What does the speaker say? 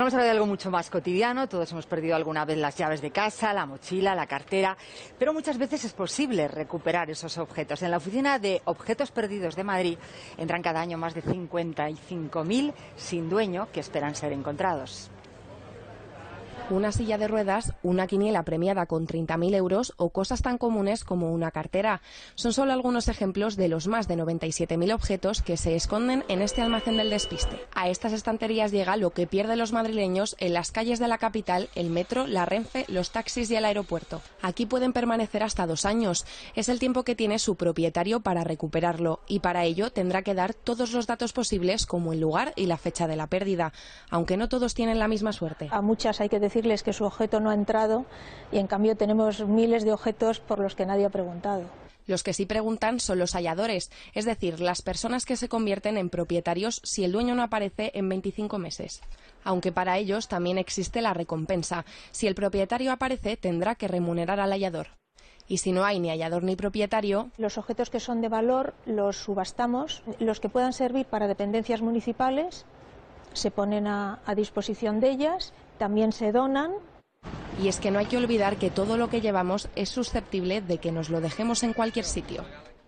Vamos a hablar de algo mucho más cotidiano. Todos hemos perdido alguna vez las llaves de casa, la mochila, la cartera, pero muchas veces es posible recuperar esos objetos. En la oficina de Objetos Perdidos de Madrid entran cada año más de 55.000 sin dueño que esperan ser encontrados. Una silla de ruedas, una quiniela premiada con 30.000 euros o cosas tan comunes como una cartera. Son solo algunos ejemplos de los más de 97.000 objetos que se esconden en este almacén del despiste. A estas estanterías llega lo que pierden los madrileños en las calles de la capital, el metro, la Renfe, los taxis y el aeropuerto. Aquí pueden permanecer hasta 2 años. Es el tiempo que tiene su propietario para recuperarlo y para ello tendrá que dar todos los datos posibles como el lugar y la fecha de la pérdida, aunque no todos tienen la misma suerte. A muchas hay que decirles que su objeto no ha entrado y en cambio tenemos miles de objetos por los que nadie ha preguntado. Los que sí preguntan son los halladores, es decir, las personas que se convierten en propietarios si el dueño no aparece en 25 meses. Aunque para ellos también existe la recompensa. Si el propietario aparece, tendrá que remunerar al hallador. Y si no hay ni hallador ni propietario... Los objetos que son de valor los subastamos, los que puedan servir para dependencias municipales se ponen a disposición de ellas, también se donan. Y es que no hay que olvidar que todo lo que llevamos es susceptible de que nos lo dejemos en cualquier sitio.